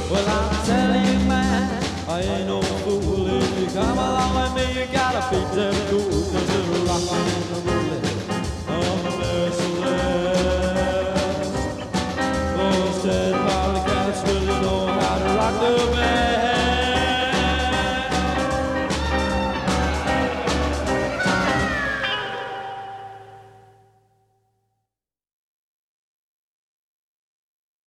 Well, I'm telling you, man, I ain't no fool. If you come along with me, you gotta be damn cool. 'Cause it's rockin' and the rollin' on the merciless. Those 10 pound cats really know how to rock the band.